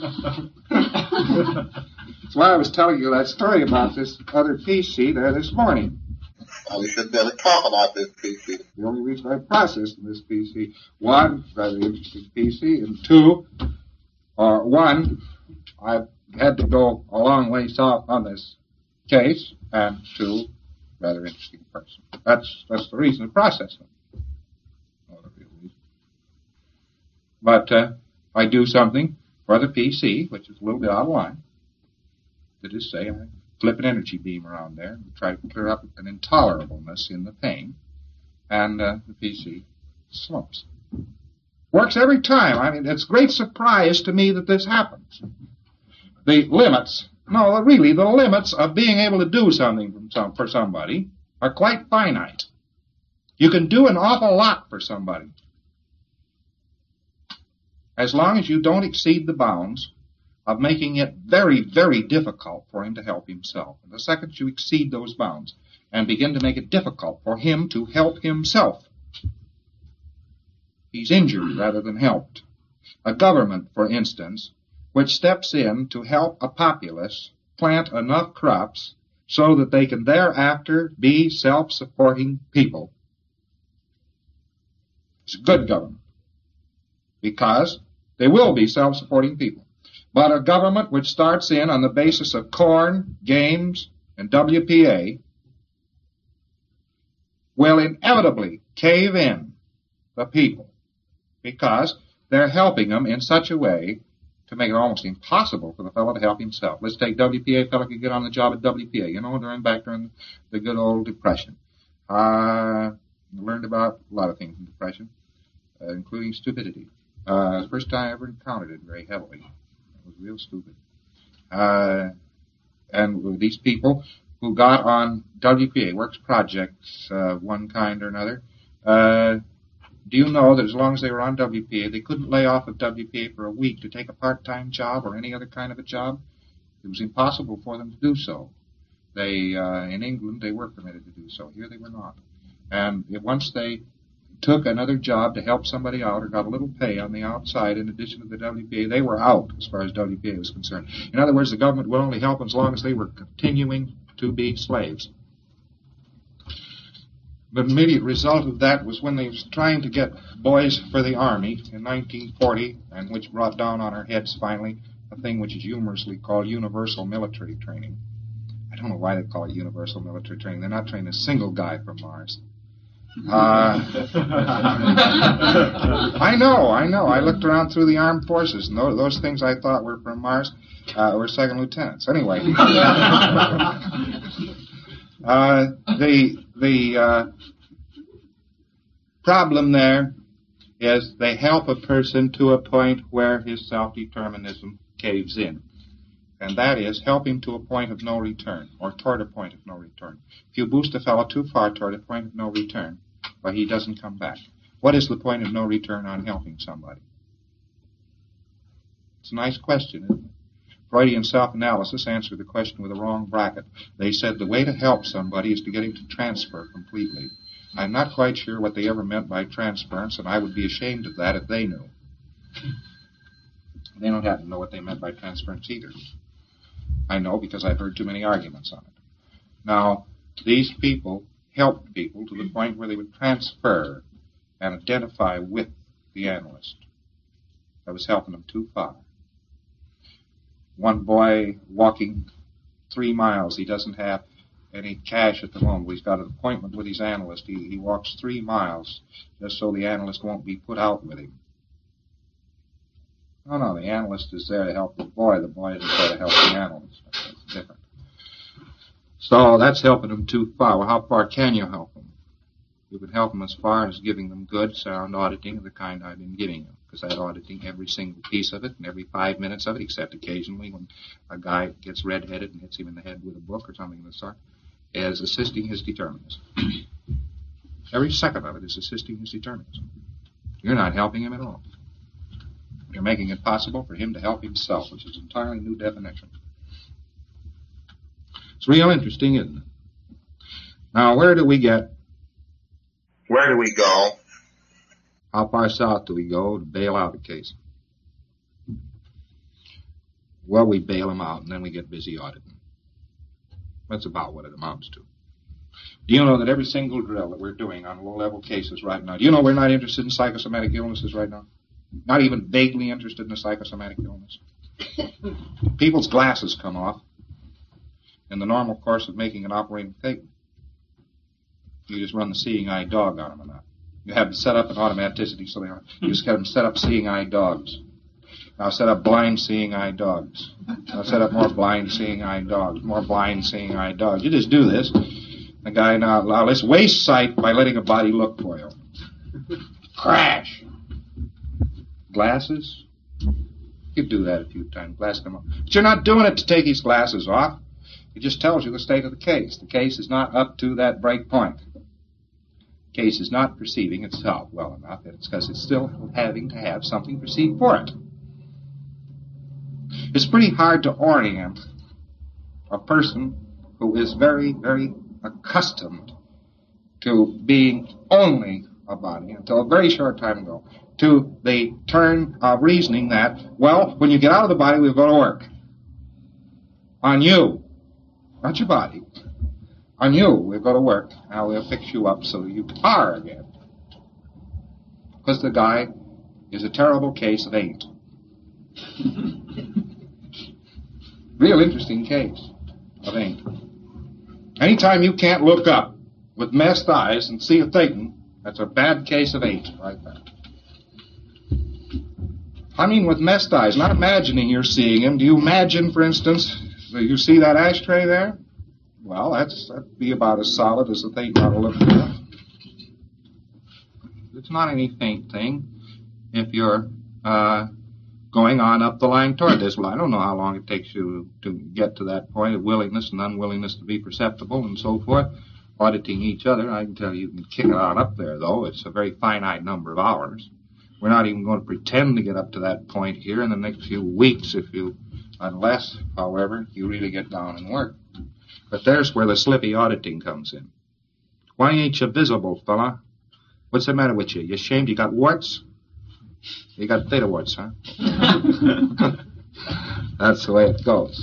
Speaker 1: That's why I was telling you that story about this other P C there this morning.
Speaker 2: Well, we should better talk about this P C.
Speaker 1: The only reason I processed in this P C, one, rather interesting P C, and two, or uh, one, I've had to go a long way south on this case, and two, rather interesting person. That's that's the reason of processing. Not a real reason. But uh, I do something for the P C, which is a little bit out of line. That is, say, I flip an energy beam around there and try to clear up an intolerableness in the pain, and uh, the P C slumps. Works every time. I mean, it's a great surprise to me that this happens. The limits, no, really, the limits of being able to do something from some, for somebody are quite finite. You can do an awful lot for somebody, as long as you don't exceed the bounds of making it very, very difficult for him to help himself. And the second you exceed those bounds and begin to make it difficult for him to help himself, he's injured rather than helped. A government, for instance, which steps in to help a populace plant enough crops so that they can thereafter be self-supporting people, it's a good government, because they will be self-supporting people. But a government which starts in on the basis of corn, games, and W P A will inevitably cave in the people, because they're helping them in such a way to make it almost impossible for the fellow to help himself. Let's take W P A. A fellow could get on the job at W P A, you know, during back during the good old Depression. I uh, learned about a lot of things in Depression, uh, including stupidity. Uh, first time I ever encountered it very heavily. It was real stupid. Uh, and these people who got on W P A, works projects of uh, one kind or another, uh, do you know that as long as they were on W P A, they couldn't lay off of W P A for a week to take a part-time job or any other kind of a job? It was impossible for them to do so. They, uh, in England, they were permitted to do so. Here they were not. And if once they took another job to help somebody out or got a little pay on the outside in addition to the W P A, they were out as far as W P A was concerned. In other words, the government would only help them as long as they were continuing to be slaves. The immediate result of that was when they was trying to get boys for the Army in nineteen forty, and which brought down on our heads finally a thing which is humorously called universal military training. I don't know why they call it universal military training. They're not training a single guy from Mars. Uh, I know, I know. I looked around through the armed forces, and those, those things I thought were from Mars uh, were second lieutenants. Anyway, uh, the the uh, problem there is they help a person to a point where his self-determinism caves in. And that is help him to a point of no return, or toward a point of no return. If you boost a fellow too far toward a point of no return, well, he doesn't come back. What is the point of no return on helping somebody? It's a nice question, isn't it? Freudian self-analysis answered the question with a wrong bracket. They said the way to help somebody is to get him to transfer completely. I'm not quite sure what they ever meant by transference, and I would be ashamed of that if they knew. They don't happen to know what they meant by transference either. I know because I've heard too many arguments on it. Now, these people helped people to the point where they would transfer and identify with the analyst that was helping them too far. One boy walking three miles, he doesn't have any cash at the moment. He's got an appointment with his analyst. He, he walks three miles just so the analyst won't be put out with him. No, no, the analyst is there to help the boy. The boy isn't there to help the analyst. That's different. So that's helping them too far. Well, how far can you help them? You can help them as far as giving them good, sound auditing of the kind I've been giving them, because I'm auditing every single piece of it and every five minutes of it, except occasionally when a guy gets red-headed and hits him in the head with a book or something of the sort, is assisting his determinism. Every second of it is assisting his determinism. You're not helping him at all. You're making it possible for him to help himself, which is an entirely new definition. It's real interesting, isn't it? Now, where do we get?
Speaker 2: Where do we go?
Speaker 1: How far south do we go to bail out a case? Well, we bail them out, and then we get busy auditing. That's about what it amounts to. Do you know that every single drill that we're doing on low-level cases right now, do you know we're not interested in psychosomatic illnesses right now? Not even vaguely interested in a psychosomatic illness. People's glasses come off in the normal course of making an operating table. You just run the seeing eye dog on them or not. You have them set up in automaticity so they are. You just have them set up seeing eye dogs. Now set up blind seeing eye dogs. Now set up more blind seeing eye dogs. More blind seeing eye dogs. You just do this. The guy now, now let's waste sight by letting a body look for you. Crash. Glasses? You do that a few times. Glasses come off. But you're not doing it to take his glasses off. It just tells you the state of the case. The case is not up to that break point. The case is not perceiving itself well enough. It's because it's still having to have something perceived for it. It's pretty hard to orient a person who is very, very accustomed to being only a body until a very short time ago, to the turn of reasoning that, well, when you get out of the body, we've got to work. On you. Not your body. On you, we've got to work. Now we'll fix you up so you are again. Because the guy is a terrible case of ain't. Real interesting case of ain't. Anytime you can't look up with messed eyes and see a thing, that's a bad case of ain't right there. I mean with messed eyes, not imagining you're seeing him. Do you imagine, for instance, do you see that ashtray there? Well, that's, that'd be about as solid as the thing ought to look for. It's not any faint thing if you're uh, going on up the line toward this. Well, I don't know how long it takes you to get to that point of willingness and unwillingness to be perceptible and so forth, auditing each other. I can tell you you can kick it on up there, though. It's a very finite number of hours. We're not even going to pretend to get up to that point here in the next few weeks, if you, unless, however, you really get down and work. But there's where the slippy auditing comes in. Why ain't you visible, fella? What's the matter with you? You ashamed you got warts? You got theta warts, huh? That's the way it goes.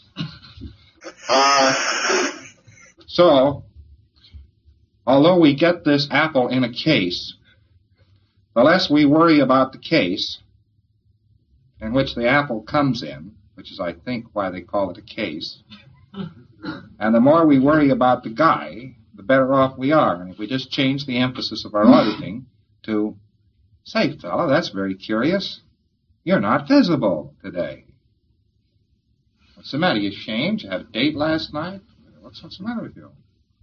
Speaker 2: Uh,
Speaker 1: so, although we get this apple in a case, the less we worry about the case in which the apple comes in, which is, I think, why they call it a case, and the more we worry about the guy, the better off we are. And if we just change the emphasis of our auditing to, say, fella, that's very curious. You're not visible today. What's the matter? You ashamed? You had a date last night? What's, what's the matter with you?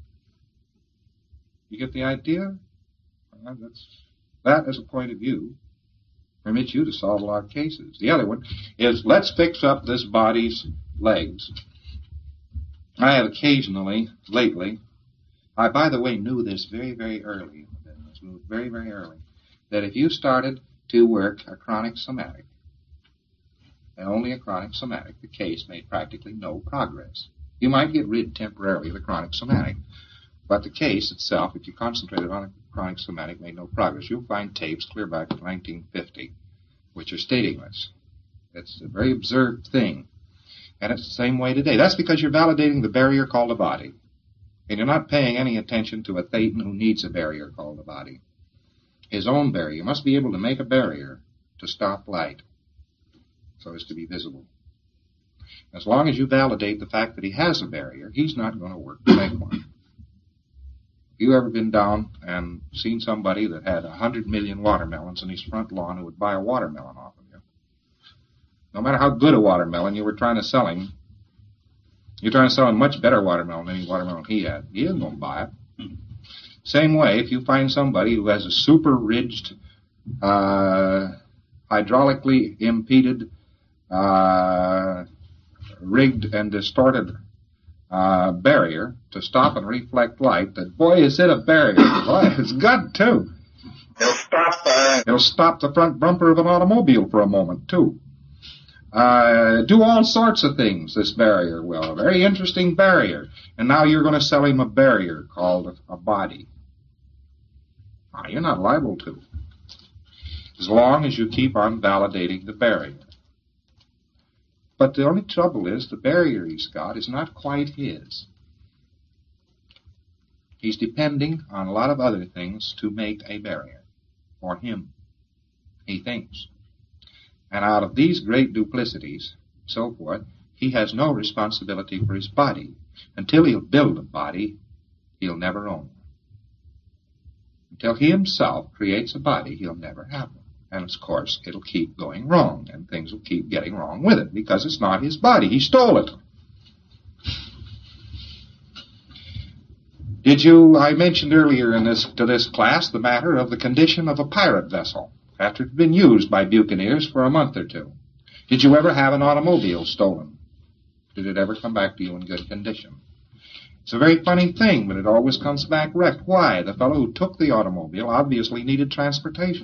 Speaker 1: You get the idea? Well, that's, that, as a point of view, permits you to solve a lot of cases. The other one is, let's fix up this body's legs. I have occasionally, lately, I, by the way, knew this very, very early in the business, knew very, very early, that if you started to work a chronic somatic, and only a chronic somatic, the case made practically no progress. You might get rid temporarily of the chronic somatic, but the case itself, if you concentrated on a chronic somatic, made no progress. You'll find tapes clear back to nineteen fifty, which are stating this. It's a very observed thing. And it's the same way today. That's because you're validating the barrier called a body. And you're not paying any attention to a Thetan who needs a barrier called a body. His own barrier. You must be able to make a barrier to stop light so as to be visible. As long as you validate the fact that he has a barrier, he's not going to work to make one. Have you ever been down and seen somebody that had a hundred million watermelons in his front lawn who would buy a watermelon off of you? No matter how good a watermelon you were trying to sell him, you're trying to sell him much better watermelon than any watermelon he had. He isn't going to buy it. Same way, if you find somebody who has a super ridged, uh, hydraulically impeded, uh, rigged and distorted uh, barrier to stop and reflect light, that boy, is it a barrier. Boy, it's got to.
Speaker 2: It'll stop, uh,
Speaker 1: It'll stop the front bumper of an automobile for a moment, too. Uh, do all sorts of things, this barrier will. A very interesting barrier. And now you're going to sell him a barrier called a, a body. Now, you're not liable to, as long as you keep on validating the barrier. But the only trouble is the barrier he's got is not quite his. He's depending on a lot of other things to make a barrier for him, he thinks. And out of these great duplicities, so forth, he has no responsibility for his body. Until he'll build a body, he'll never own one. Until he himself creates a body, he'll never have one. And, of course, it'll keep going wrong, and things will keep getting wrong with it, because it's not his body. He stole it. Did you, I mentioned earlier in this, to this class, the matter of the condition of a pirate vessel after it had been used by buccaneers for a month or two. Did you ever have an automobile stolen? Did it ever come back to you in good condition? It's a very funny thing, but it always comes back wrecked. Why? The fellow who took the automobile obviously needed transportation.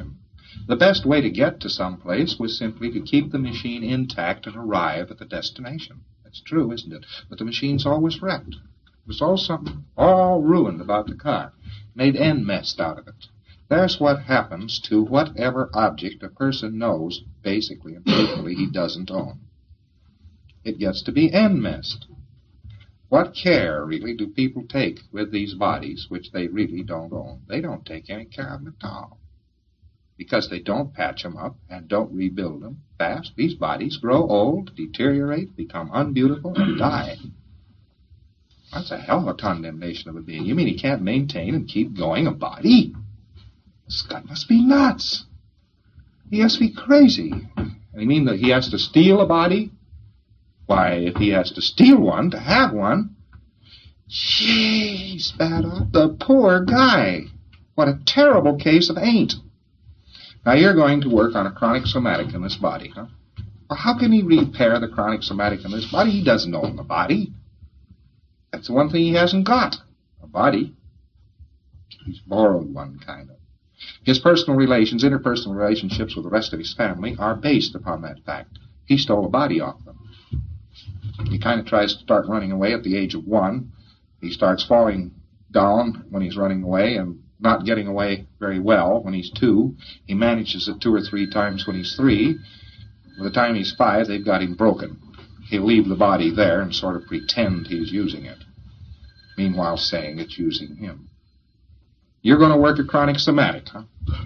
Speaker 1: The best way to get to some place was simply to keep the machine intact and arrive at the destination. That's true, isn't it? But the machine's always wrecked. There's all something all ruined about the car. Made end messed out of it. There's what happens to whatever object a person knows, basically and faithfully, he doesn't own. It gets to be end messed. What care, really, do people take with these bodies which they really don't own? They don't take any care of them at all. Because they don't patch them up and don't rebuild them fast, these bodies grow old, deteriorate, become unbeautiful, and die. That's a hell of a condemnation of a being. You mean he can't maintain and keep going a body? This guy must be nuts. He has to be crazy. And you mean that he has to steal a body? Why, if he has to steal one to have one, jeez, bad off. The poor guy. What a terrible case of ain't. Now, you're going to work on a chronic somatic in this body, huh? Well, how can he repair the chronic somatic in this body? He doesn't own the body. That's the one thing he hasn't got, a body. He's borrowed one, kind of. His personal relations, interpersonal relationships with the rest of his family are based upon that fact. He stole a body off them. He kind of tries to start running away at the age of one. He starts falling down when he's running away and not getting away very well when he's two. He manages it two or three times when he's three. By the time he's five, they've got him broken. He'll leave the body there and sort of pretend he's using it, meanwhile saying it's using him. You're going to work a chronic somatic, huh?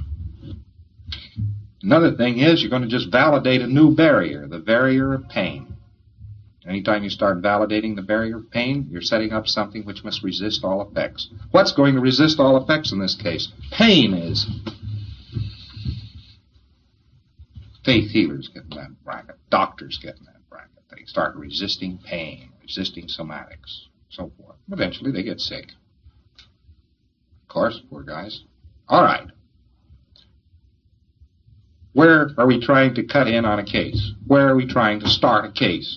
Speaker 1: Another thing is you're going to just validate a new barrier, the barrier of pain. Anytime you start validating the barrier of pain, you're setting up something which must resist all effects. What's going to resist all effects in this case? Pain is. Faith healers get in that bracket. Doctors get in that bracket. They start resisting pain, resisting somatics, so forth. Eventually they get sick. Of course, poor guys. All right. Where are we trying to cut in on a case? Where are we trying to start a case?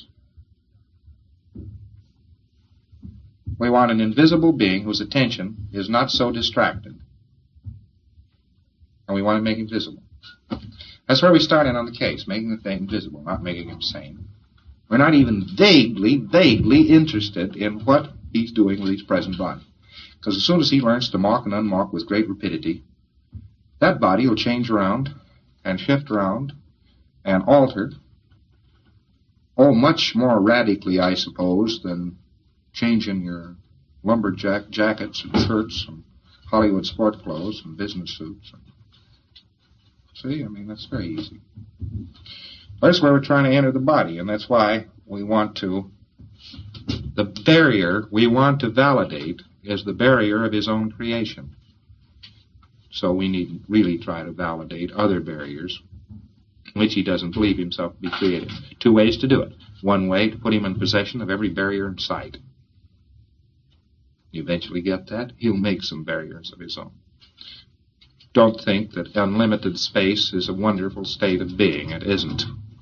Speaker 1: We want an invisible being whose attention is not so distracted. And we want to make him visible. That's where we start in on the case, making the thing visible, not making him sane. We're not even vaguely, vaguely interested in what he's doing with his present body. Because as soon as he learns to mock and unmock with great rapidity, that body will change around and shift around and alter, oh, much more radically, I suppose, than changing your lumberjack jackets and shirts and Hollywood sport clothes and business suits. See, I mean, that's very easy. That's where we're trying to enter the body, and that's why we want to, the barrier we want to validate is the barrier of his own creation. So we need really try to validate other barriers which he doesn't believe himself to be created. Two ways to do it. One way, to put him in possession of every barrier in sight. You eventually get that, he'll make some barriers of his own. Don't think that unlimited space is a wonderful state of being. It isn't.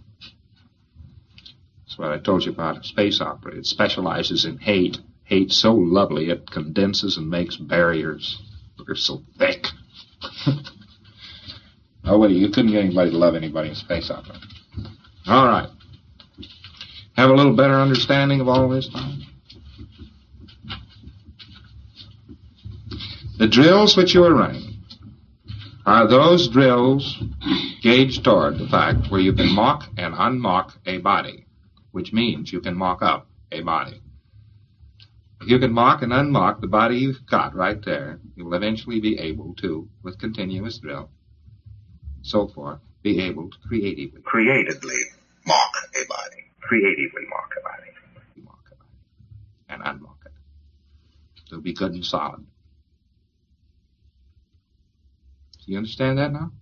Speaker 1: That's what I told you about a space opera. It specializes in hate. Hate so lovely it condenses and makes barriers. They're so thick. Oh, wait, you couldn't get anybody to love anybody in space opera. All right. Have a little better understanding of all this now? The drills which you are running are those drills gauged toward the fact where you can mock and unmock a body, which means you can mock up a body. If you can mock and unmock the body you've got right there, you will eventually be able to, with continuous drill, so forth, be able to creatively,
Speaker 2: creatively mock a body.
Speaker 1: Creatively mock a body. Mock a body. And unmock it. It'll be good and solid. Do you understand that now?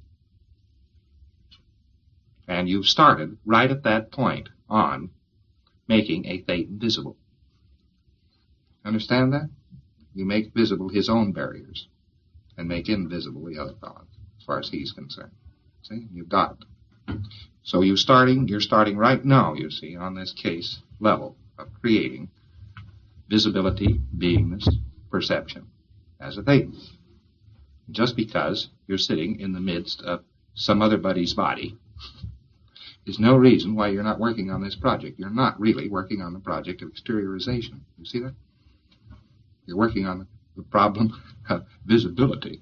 Speaker 1: And you've started right at that point on making a Thetan visible. Understand that? You make visible his own barriers and make invisible the other fellow, as far as he's concerned. See? You've got it. So you're starting, you're starting right now, you see, on this case level of creating visibility, beingness, perception as a Thetan. Just because you're sitting in the midst of some other buddy's body is no reason why you're not working on this project. You're not really working on the project of exteriorization. You see that? You're working on the problem of visibility.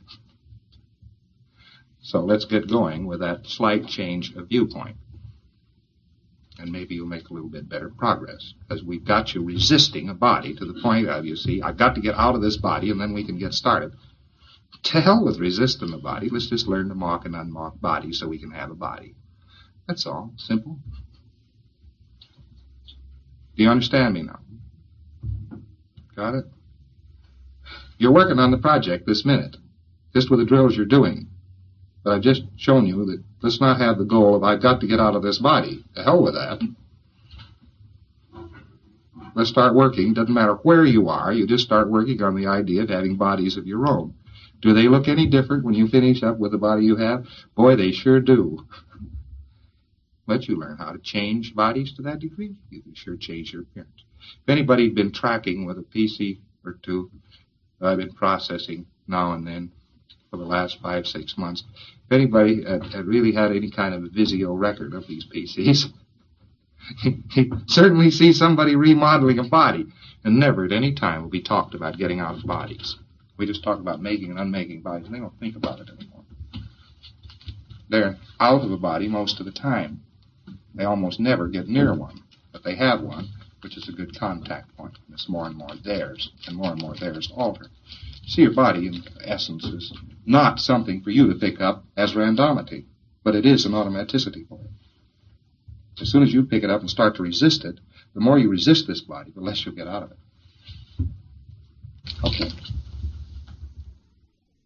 Speaker 1: So let's get going with that slight change of viewpoint. And maybe you'll make a little bit better progress, because we've got you resisting a body to the point of, you see, I've got to get out of this body and then we can get started. To hell with resisting the body. Let's just learn to mark and unmark bodies so we can have a body. That's all. Simple. Do you understand me now? Got it? You're working on the project this minute, just with the drills you're doing. But I've just shown you that let's not have the goal of I've got to get out of this body. To hell with that. Let's start working. Doesn't matter where you are. You just start working on the idea of having bodies of your own. Do they look any different when you finish up with the body you have? Boy, they sure do. But you learn how to change bodies to that degree. You can sure change your appearance. If anybody's been tracking with a P C or two, I've been processing now and then for the last five, six months. If anybody had, had really had any kind of a Visio record of these P Cs, he certainly sees somebody remodeling a body, and never at any time will be talked about getting out of bodies. We just talk about making and unmaking bodies, and they don't think about it anymore. They're out of a body most of the time. They almost never get near one, but they have one, which is a good contact point. It's more and more theirs, and more and more theirs alter. See, your body, in essence, is not something for you to pick up as randomity, but it is an automaticity for you. As soon as you pick it up and start to resist it, the more you resist this body, the less you'll get out of it. Okay.